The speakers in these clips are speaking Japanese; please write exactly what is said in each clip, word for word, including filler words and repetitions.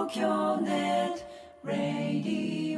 東京ネットラジ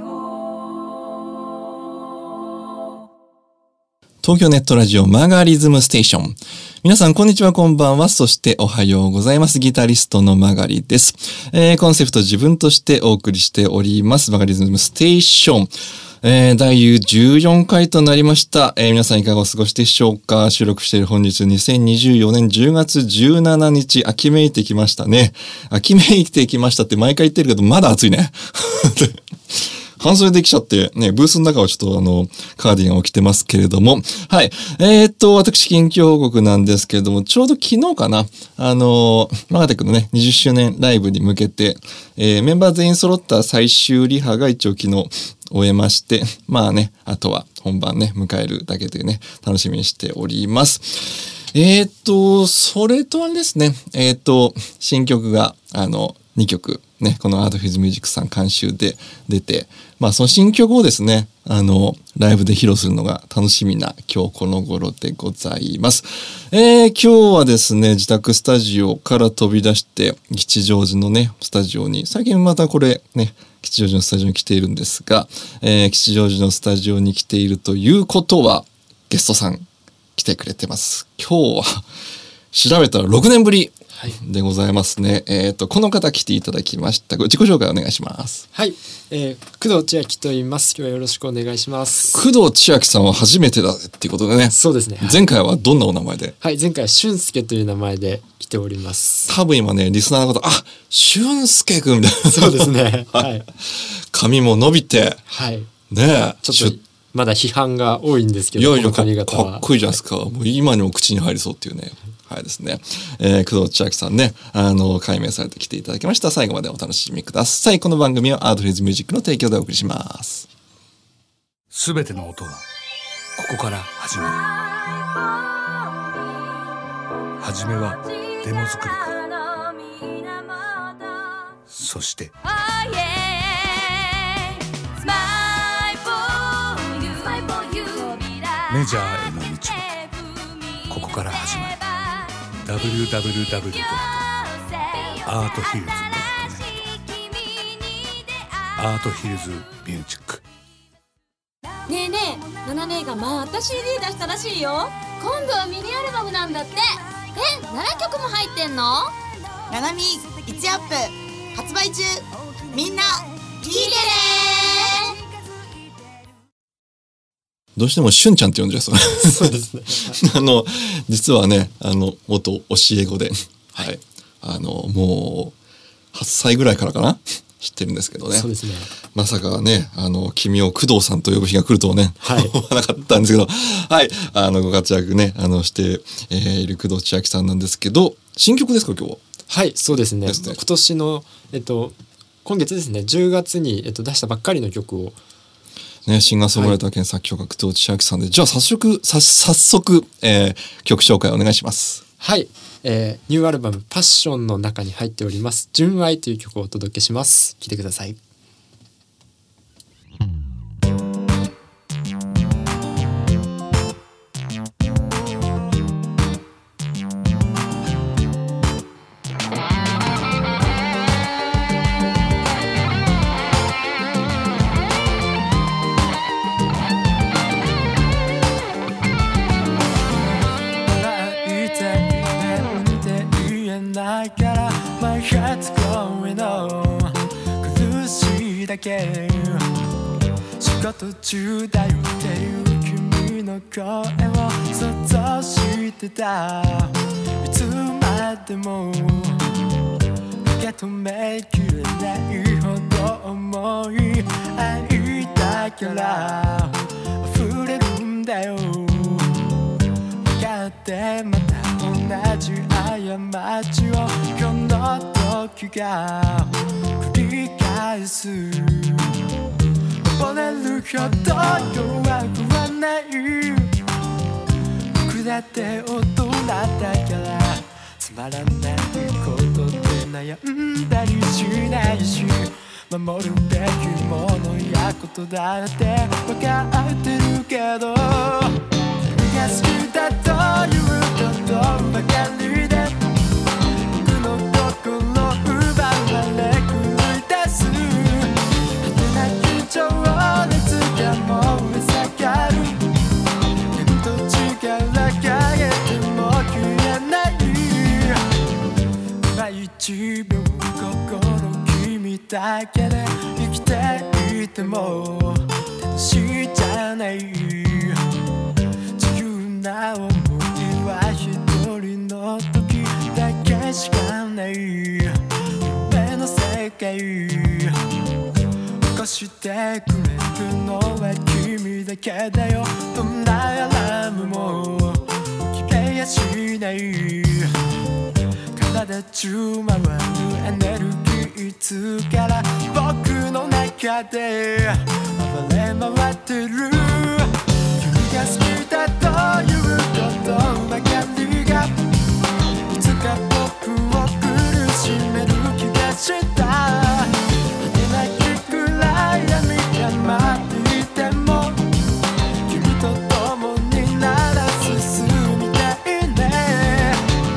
オ東京ネットラジオマガリズムステーション。皆さんこんにちは、こんばんは、そしておはようございます。ギタリストのマガリです。えー、コンセプト自分としてお送りしておりますマガリズムステーション。えー、だいじゅうよんかいとなりました。えー、皆さんいかがお過ごしでしょうか。収録している本日にせんにじゅうよねんじゅうがつじゅうしちにち、秋めいてきましたね。秋めいてきましたって毎回言ってるけど、まだ暑いね。半袖できちゃってね、ブースの中はちょっとあの、カーディガンを着てますけれども。はい。えー、っと、私、近況報告なんですけれども、ちょうど昨日かな、あの、マガテクのね、にじゅっしゅうねんライブに向けて、えー、メンバー全員揃った最終リハが一応昨日終えまして、まあね、あとは本番ね、迎えるだけというね、楽しみにしております。えー、っと、それとあれですね、えー、っと、新曲が、あの、にきょく、ね、このアートフィズミュージックさん監修で出て、まあその新曲をですね、あの、ライブで披露するのが楽しみな今日この頃でございます。えー、今日はですね、自宅スタジオから飛び出して、吉祥寺のね、スタジオに、最近またこれね、吉祥寺のスタジオに来ているんですが、えー、吉祥寺のスタジオに来ているということは、ゲストさん来てくれてます。今日は、調べたらろくねんぶりでございますね。はい、えっと、この方来ていただきました。自己紹介お願いします。 はい、えー、工藤千秋と言います。今日はよろしくお願いします。 工藤千秋さんは初めてだっていうことでね。 そうですね。はい、 前回はどんなお名前で？ はい、前回は俊介という名前で来ております。 多分今ね、リスナーの方、あ、俊介くんみたいな。 そうですね。はい。 髪も伸びて。 はい。 ねえ。 ちょっとまだ批判が多いんですけど、 いやいや、かっこいいじゃないですか。 はい、 もう今にも口に入りそうっていうね。はいですね。えー、工藤千秋さんね、あの、解明されてきていただきました。最後までお楽しみください。この番組はアートフィズミュージックの提供でお送りします。 すべての音は、ここから始まる。はじめは、デモ作りから。そして、メジャーへの道はここから始まる。 ダブリューダブリューダブリュー ドット アートヒルズ ドット ネット アートヒルズミュージック。 ねえねえ、ナナ姉がまた シーディー 出したらしいよ。今度はミニアルバムなんだって。え、ななきょくも入ってんの？ ナナミいちアップ発売中。みんな聞いてね。 どうしてもしゅんちゃんって呼んじゃうそう。 そうですね。 あの実はね、あの元教え子で、はい、あのもうはっさいぐらいからかな知ってるんですけどね。 そうですね。 まさかね、あの君を工藤さんと呼ぶ日が来るとはね、 はい、 思わなかったんですけど、はい、あのご活躍ね、あのして、えー、いる工藤千秋さんなんですけど、新曲ですか今日は？ はい、そうですね。 ですね。 今年のえっと今月ですね、じゅうがつにえっと出したばっかりの曲を。 ね、シンガーソングライター兼作曲家工藤千秋さんで、じゃあ早速さ早速、えー、曲紹介お願いします。 はい、えー、ニューアルバムパッションの中に入っております純愛という曲をお届けします。聴いてください。 仕事中だよっていう君の声を想像してた。いつまでも受け止めきれないほど重い愛だから溢れるんだよ。分かってまた同じ過ちを今日の時が繰り返す。溺れるほど弱くはない。僕だって大人だからつまらないことで悩んだりしないし、守るべきものやことだって分かってるけど、君が好きだということばかりで僕の心奪われ狂いちびょう心君だけで生きていても楽しいじゃない。自由な想いは一人の時だけしかない。夢の世界起こしてくれるのは君だけだよ。どんなアラームも起きれやしない。体中回るエネルギー力僕の中で暴れ回ってる。君が好きだということばかりがいつか僕を苦しめる気がした。果てなき暗闇が待っていても君と共になら進みたいね。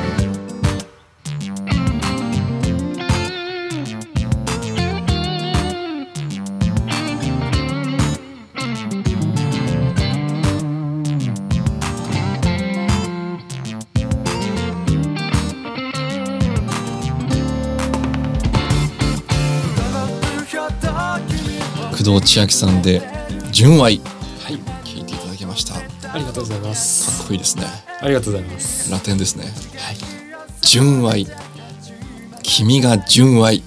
工藤千秋さんで純愛、 はい、 聞いていただきました。かありがとうございます。 っこいいですね。 ありがとうございます。 ラテンですね。 はい、 純愛、君が純愛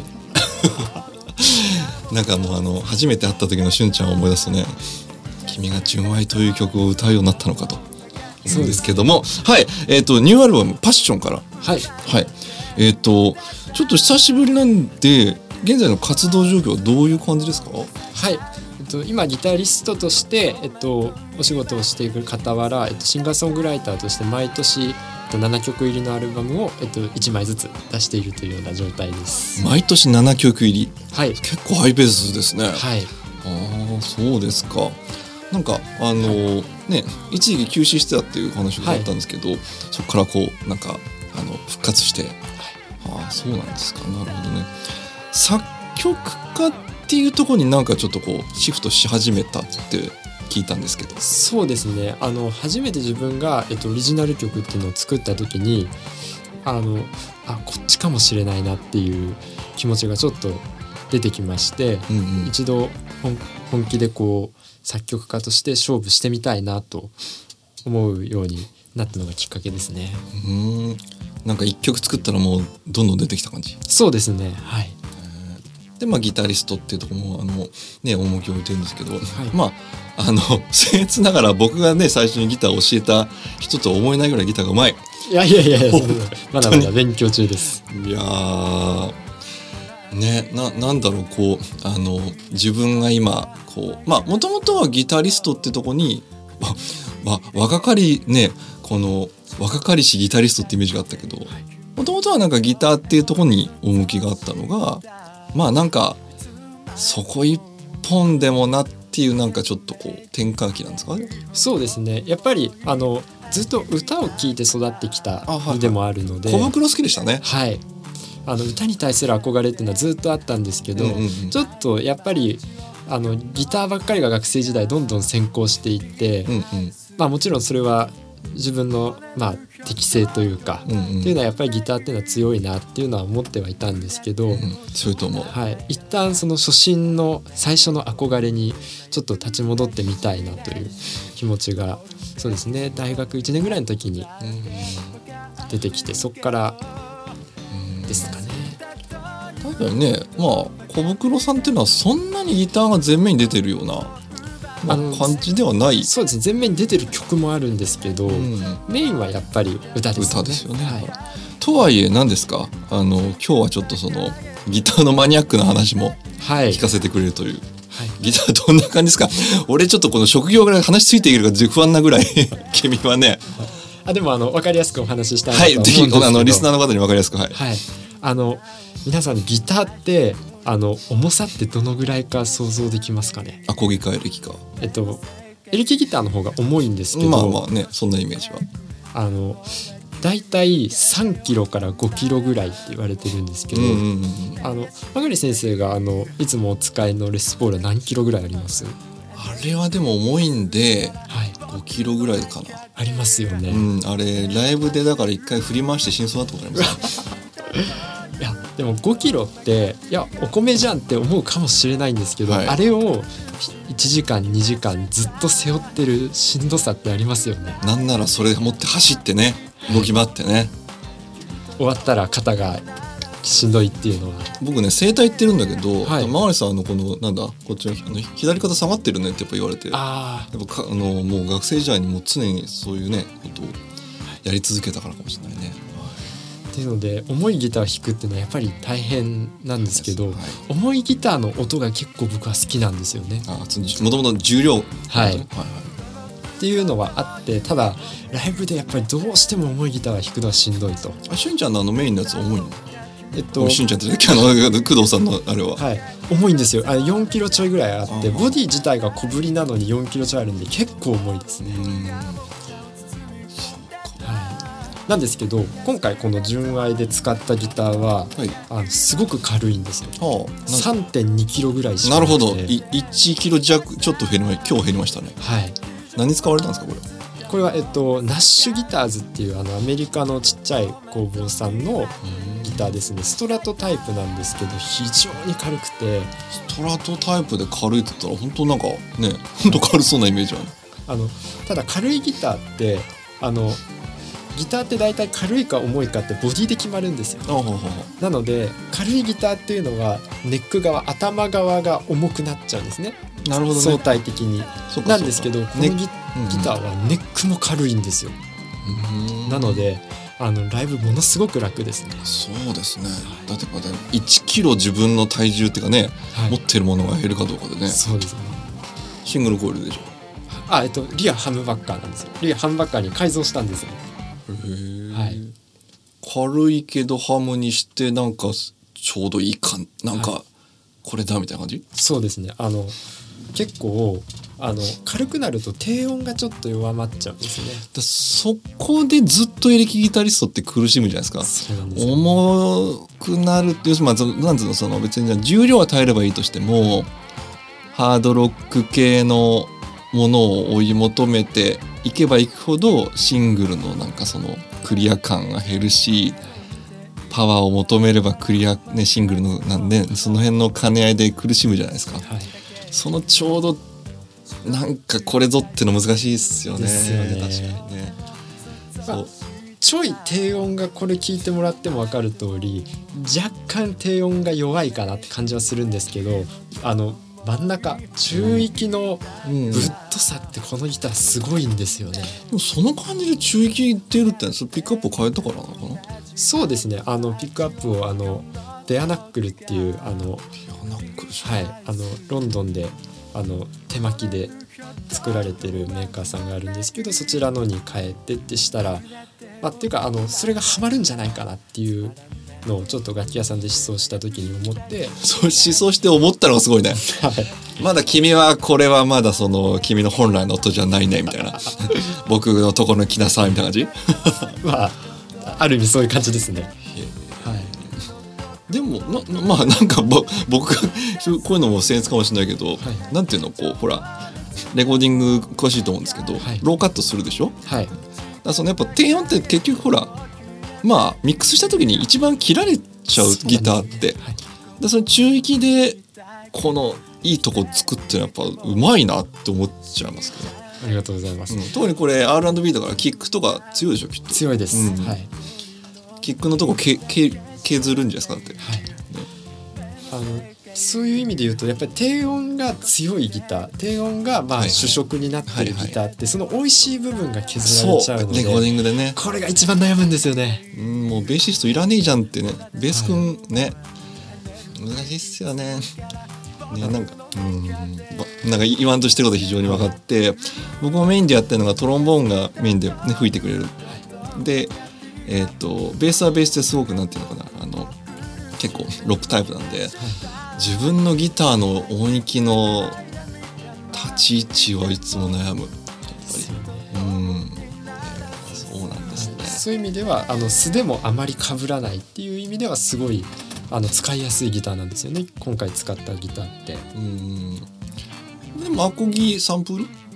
なんかもうあの初めて会った時のしゅんちゃんを思い出すとね、君が純愛という曲を歌うようになったのかと思うんですけども、はい、えっとニューアルバムパッションから、 はいはい、えっとちょっと久しぶりなんで現在の活動状況はどういう感じですか？ はい、えっと、今ギタリストとして、えっと、お仕事をしていく傍ら、えっと、シンガーソングライターとして毎年、えっと、ななきょく入りのアルバムを、えっと、いちまいずつ出しているというような状態です。 毎年ななきょく入り、 はい、 結構ハイペースですね。 はい、 ああ、そうですか。なんかあのー、ね、一時期休止してたっていう話があったんですけど、はい、そこからこうなんかあの復活して、はい、ああそうなんですか。なるほどね。作曲家っていうところになんかちょっとこうシフトし始めたって聞いたんですけど。 そうですね、あの初めて自分が、えっと、オリジナル曲っていうのを作った時にあのあこっちかもしれないなっていう気持ちがちょっと出てきまして、うんうん、一度 本, 本気でこう作曲家として勝負してみたいなと思うようになったのがきっかけですね。 うーん、なんか一曲作ったらもうどんどん出てきた感じ。 そうですね、はい。 でまあギタリストっていうところもあのね重きを置いてるんですけど、はい、まああの僭越ながら僕がね最初にギターを教えた人とは思えないぐらいギターがうまい。 いやいやいやいやまだまだ勉強中です。 いやーね、な, なんだろうこうあの自分が今こうまあもともとはギタリストってとこにわ若かりねこの若かりしギタリストってイメージがあったけど、もともとはなんかギターっていうとこに趣があったのが、まあなんかそこ一本でもなっていうなんかちょっとこう転換期なんですかね。 そうですね、やっぱりあのずっと歌を聴いて育ってきた身でもあるので、 小袋好きでしたね。 はい、あの歌に対する憧れっていうのはずっとあったんですけど、うんうんうん、ちょっとやっぱりあのギターばっかりが学生時代どんどん先行していって、うんうん、まあもちろんそれは自分のまあ適性というか、うんうん、っていうのはやっぱりギターっていうのは強いなっていうのは思ってはいたんですけど、うん、 強いと思う。 はい、一旦その初心の最初の憧れにちょっと立ち戻ってみたいなという気持ちがそうですね大学いちねんぐらいの時に出てきて、そこからですかね。 確かにね、まあ小袋さんっていうのはそんなにギターが前面に出てるような、まあ、感じではない。 そうですね、前面に出てる曲もあるんですけど、うん、メインはやっぱり歌ですよね。 歌ですよね、はい、とはいえ何ですか、あの今日はちょっとそのギターのマニアックな話も聞かせてくれるという、はい、ギターどんな感じですか。俺ちょっとこの職業ぐらい話ついていけるか不安なぐらい君はねあでもあの分かりやすくお話ししたいなと思うんですけど、 はい、ぜひあのリスナーの方に分かりやすく、はい、 はい、あの皆さんギターってあの重さってどのぐらいか想像できますかね。 アコギかエレキか。 えっとエレキギターの方が重いんですけど、 まあまあね、そんなイメージは。 あのだいたいさんキロからごキロぐらいって言われてるんですけど、うんうんうん、あの曲栗先生があのいつもお使いのレスポールは何キロぐらいあります？ あれはでも重いんで、はい、ごキロぐらいかな。 ありますよね、 うん、あれライブでだから一回振り回して真相だったことありますでもごキロっていやお米じゃんって思うかもしれないんですけど、はい、あれをいちじかんにじかんずっと背負ってるしんどさってありますよね。 なんならそれ持って走ってね動き回ってね、 終わったら肩がしんどいっていうのは。 僕ね整体行ってるんだけど、 はい、 マガリさんあのこのなんだこっちのあの左肩下がってるねってやっぱ言われて、 あやっぱかあのもう学生時代にもう常にそういうねことをやり続けたからかもしれないね。 っていうので重いギターを弾くっていうのはやっぱり大変なんですけど、はい、重いギターの音が結構僕は好きなんですよね。 あもともと重量、はいはいはい、っていうのはあって、ただライブでやっぱりどうしても重いギターを弾くのはしんどいと。 あしゅんちゃんのあのメインのやつ重いの？ えっと、 しゅんちゃんってあの工藤さんのあれは、 はい、重いんですよ。あれよんキロちょいぐらいあってボディ自体が小ぶりなのによんキロちょいあるんで結構重いですね。なんですけど今回この純愛で使ったギターは、はい、あのすごく軽いんですよ。はあ、さんてんにキロぐらいしかなくて。 なるほど。いちキロ弱ちょっと減りま今日減りましたね。 はい。 何使われたんですかこれ？ これはえっとナッシュギターズっていうあのアメリカのちっちゃい工房さんのギターですね。ストラトタイプなんですけど非常に軽くて。 ストラトタイプで軽いって言ったら本当なんかね本当軽そうなイメージある。 あのただ軽いギターってあのギターって大体軽いか重いかってボディで決まるんですよ。なので軽いギターっていうのはネック側頭側が重くなっちゃうんですね。 なるほどね。 相対的になんですけどこの ギ,、ね、ギターはネックも軽いんですよ。なのであのライブものすごく楽ですね。 そうですね。だっていちキロ自分の体重っていうかね、はい、持ってるものが減るかどうかでね。 そうですね。 シングルコイルでしょ。 あ、えっとリアハムバッカーなんですよ。リアハムバッカーに改造したんですよ。 はい、軽いけどハムにしてなんかちょうどいいかなんかこれだみたいな感じ、はい、そうですね。あの結構あの軽くなると低音がちょっと弱まっちゃうんですね。 だそこでずっとエレキギタリストって苦しむじゃないですか。 そうなんですよ、ね、 重くなるっていう、まあ、なんつうのその別に重量は耐えればいいとしてもハードロック系のものを追い求めていけばいくほどシングルのなんかそのクリア感が減るし、パワーを求めればクリア、ね、シングルのなんでその辺の兼ね合いで苦しむじゃないですか、はい、そのちょうどなんかこれぞっての難しいですよね。 ですよね。 確かにね。そう、まあ、 ちょい低音がこれ聞いてもらっても分かる通り若干低音が弱いかなって感じはするんですけど、あの真ん中中域のぶっとさってこのギターすごいんですよね。 でもその感じで中域出るってそれピックアップを変えたからなのかな。 そうですね。あのピックアップをあのベアナックルっていうあの、はい、あのロンドンであの手巻きで作られてるメーカーさんがあるんですけど、そちらのに変えてってしたら、まあ、っていうかあのそれがハマるんじゃないかなっていうのをちょっと楽器屋さんで試奏した時に思って。 そう試奏して思ったのがすごいね、はい、まだ君はこれはまだその君の本来の音じゃないねみたいな僕のところに来なさいみたいな感じまあある意味そういう感じですね、はい、 でもままあなんかぼ僕がこういうのも僭越かもしれないけど、はい、なんていうのこうほらレコーディング詳しいと思うんですけど、はい、ローカットするでしょ、はい、だそのやっぱ低音って結局ほらまあミックスした時に一番切られちゃうギターって、はい、でその中域でこのいいとこ作ってやっぱうまいなって思っちゃいますけど。 ありがとうございます、うん、 特にこれ アールアンドビー だからキックとか強いでしょきっと。 強いです、うんはい、 キックのとこけけ削るんじゃないですかだって、はいね、 あのそういう意味で言うとやっぱり低音が強いギター低音がまあ主食になってるギターってその美味しい部分が削られちゃうので、 レコーディングでねこれが一番悩むんですよね。 うんもうベーシストいらねえじゃんってねベース君ね、はい、難しいっすよね。ねなんかうんなんか言わんとしてること非常に分かって僕もメインでやってるのがトロンボーンがメインで、ね、吹いてくれるで、えー、とベースはベースですごくなんていうのかなあの結構ロックタイプなんで、はい、自分のギターの音域の立ち位置はいつも悩むやっぱり、うん、えー、そうなんですね。 そういう意味ではあの素でもあまり被らないっていう意味ではすごいあの使いやすいギターなんですよね今回使ったギターって。 うんでもアコギサンプル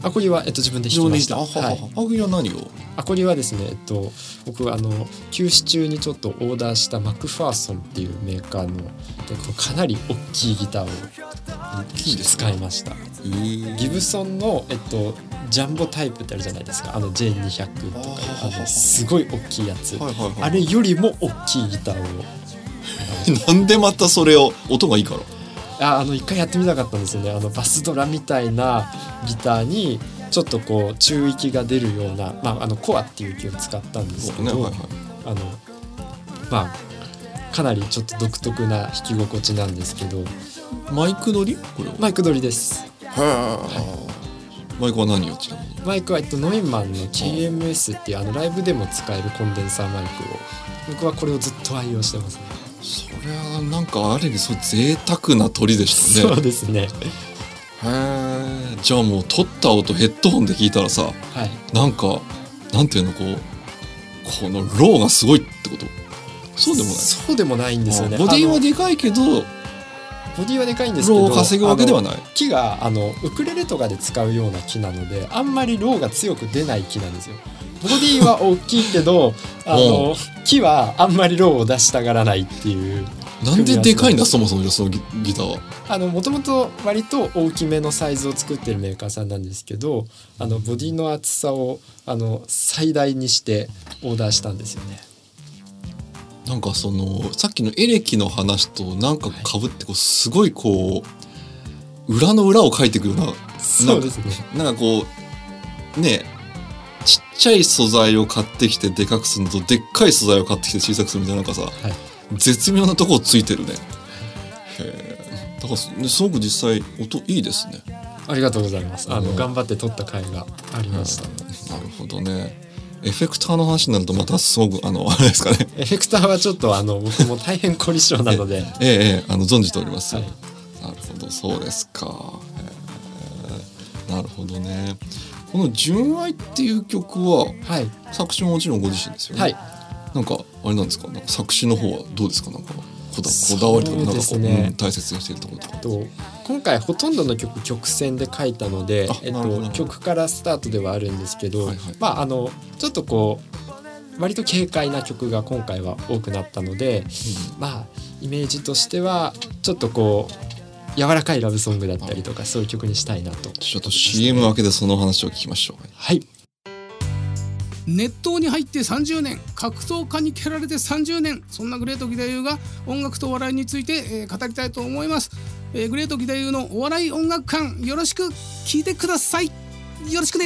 アコギは、えっと、自分で弾きました。 あはは、 はい、 アコギは何を？ アコギはですね、えっと、僕あの休止中にちょっとオーダーしたマクファーソンっていうメーカーの、えっと、かなり大きいギターを使いました。ギブソンの、えっと、ジャンボタイプってあるじゃないですか、あの ジェイにひゃく とかあのすごい大きいやつ、はいはいはい、あれよりも大きいギターをなんでまたそれを音がいいからああの一回やってみたかったんですよね。あのバスドラみたいなギターにちょっとこう中域が出るような、まあ、あのコアっていう木を使ったんですけど、ねはいはい、あのまあかなりちょっと独特な弾き心地なんですけど。 マイク取り？これはマイク取りです。 はい、マイクは何をちなみに？ マイクは、えっと、ノイマンの ケーエムエス っていうあのライブでも使えるコンデンサーマイクを僕はこれをずっと愛用してますね。 それはなんかある意味そう贅沢な鳥でしたね。 そうですね。へえ。じゃあもう撮った音ヘッドホンで聞いたらさ、はい、なんかなんていうのこうこのローがすごいってこと？そうでもない。 そうでもないんですよね。 ボディはでかいけどボディはでかいんですけどローを稼ぐわけではない。 木があのウクレレとかで使うような木なのであんまりローが強く出ない木なんですよ。ボディは大きいけどあの木はあんまりローを出したがらないっていう。 なんででかいんだそもそもその ギ, ギターは。 あのもともと割と大きめのサイズを作ってるメーカーさんなんですけど、あのボディの厚さをあの最大にしてオーダーしたんですよね。 なんかそのさっきのエレキの話となんか被ってこうすごいこう裏の裏を書いてくるな。 そうですね。 なんかこうねちっちゃい素材を買ってきてでかくするのとでっかい素材を買ってきて小さくするみたいな、なんかさ、はい、絶妙なところついてるね。へえ。だからすごく実際音いいですね。 ありがとうございます。あの、うん、頑張って撮った甲斐がありました。 なるほどね。エフェクターの話になるとまたすごくあのあれですかね。 エフェクターはちょっとあの僕も大変凝り性なのでええええあの存じております、はい、なるほどそうですか、えー、なるほどね。この純愛っていう曲は、はい、作詞ももちろんご自身ですよね。はい、なんかあれなんですか、なんか作詞の方はどうですか、なんかこだ、こだわりとかなんかこう、ね、うん、大切にしているところとか。と今回ほとんどの曲曲線で書いたので、えっと、曲からスタートではあるんですけど、はいはい、まああのちょっとこう割と軽快な曲が今回は多くなったので、うん、まあイメージとしてはちょっとこう柔らかいラブソングだったりとかそういう曲にしたいなと。 ちょっと シーエム 明けでその話を聞きましょう。 はい。 熱湯に入ってさんじゅうねん、格闘家に蹴られてさんじゅうねん、そんなグレート義太夫が音楽と笑いについて、えー、語りたいと思います。えー、グレート義太夫のお笑い音楽館、よろしく聞いてください。よろしくね。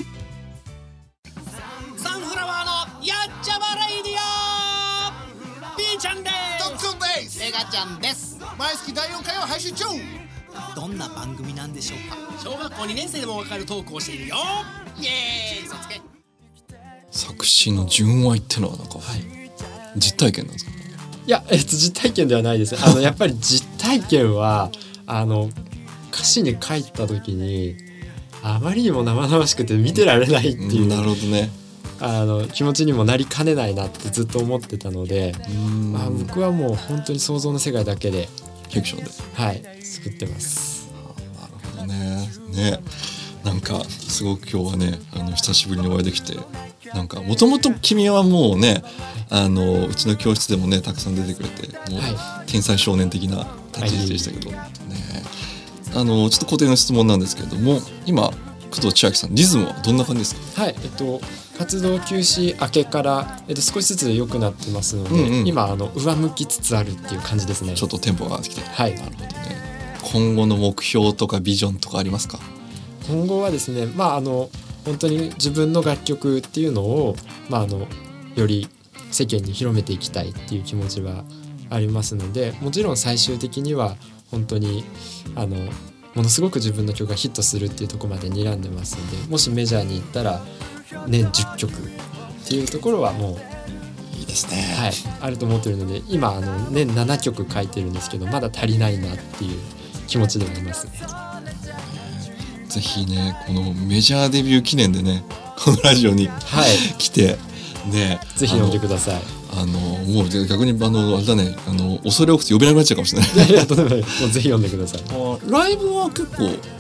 サンフラワーのやっちゃまレイディオ、 B ちゃんです。 特訓です。 レガちゃんです。 毎月だいよんかいを配信中。 どんな番組なんでしょうか。小学校にねん生でもわかるトークをしているよ。イエーイ、そつけ。 作詞の純愛ってのはなんか、はい、実体験なんですか。 いや、えっと、実体験ではないです。あのやっぱり実体験はあの歌詞に書いた時にあまりにも生々しくて見てられないっていう、 うん、なるほどね、 あの気持ちにもなりかねないなってずっと思ってたので、まあ、僕はもう本当に想像の世界だけでフィクションで、 はい、作ってます。 なるほどね。ね、なんかすごく今日はね、あの久しぶりにお会いできて、なんかもともと君はもうね、あのうちの教室でもねたくさん出てくれて、もう天才少年的な立ち位置でしたけど、はい、ね、あのちょっと固定の質問なんですけれども、今工藤千秋さんリズムはどんな感じですか。 はい、えっと活動休止明けから、えっと、少しずつ良くなってますので、うんうん、今あの上向きつつあるっていう感じですね。 ちょっとテンポが上がってきて、 はい、 なるほどね。今後の目標とかビジョンとかありますか。 今後はですね、まああの本当に自分の楽曲っていうのを、まあ、あのより世間に広めていきたいっていう気持ちはありますので、もちろん最終的には本当にあのものすごく自分の曲がヒットするっていうところまで睨んでますので、もしメジャーに行ったら年じゅっきょくっていうところはもういいですね、 はい、あると思ってるので、今あの年ななきょく書いてるんですけど、まだ足りないなっていう気持ちではいますね。 ぜひね、このメジャーデビュー記念でね、このラジオに、はい、来てね、 ぜひ呼んでください。 あのもう逆にあのあれだね、あの恐れ多くて呼べなくなっちゃうかもしれない。 いやいや、とんでもない、もうぜひ呼んでください。 ライブは結構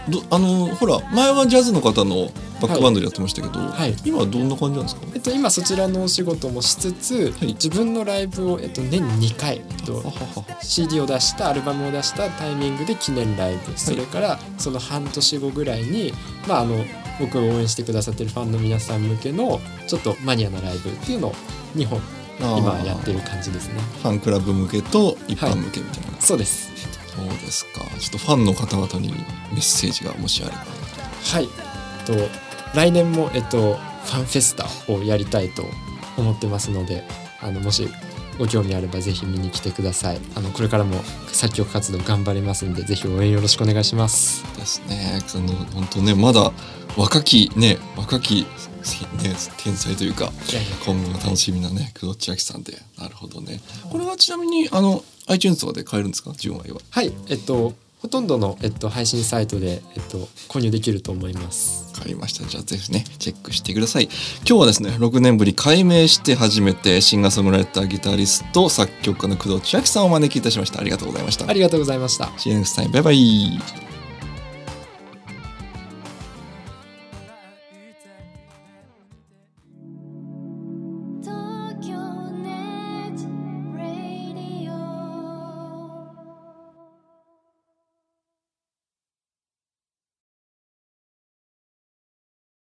どあのほら前はジャズの方のバックバンドでやってましたけど、はい、今はどんな感じなんですか？ えっと、今そちらのお仕事もしつつ、はい、自分のライブを、えっと、年にかい、えっと、ははは シーディー を出したアルバムを出したタイミングで記念ライブ、はい、それからその半年後ぐらいに、まあ、あの僕を応援してくださってるファンの皆さん向けのちょっとマニアなライブっていうのをにほん今やってる感じですね。 ファンクラブ向けと一般向けみたいな、 はい、そうです。 そうですか。ちょっとファンの方々にメッセージがもしあれば。 はい、えっと、来年も、えっと、ファンフェスタをやりたいと思ってますので、あのもしご興味あればぜひ見に来てください。あのこれからも作曲活動頑張りますんで、ぜひ応援よろしくお願いします。 ですね。その本当ね、まだ若きね若きね、天才というか今後が楽しみなね工藤千秋さんで。なるほどね。これはちなみにあの iTunes とかで買えるんですか？純愛は。 はい、えっとほとんどの、えっと、配信サイトで、えっと、購入できると思います。 わかりました。じゃあぜひねチェックしてください。今日はですねろくねんぶり改名して初めてシンガーソングライターギタリスト作曲家の工藤千秋さんをお招きいたしました。ありがとうございました。 ありがとうございました。 See you next time. バイバイ。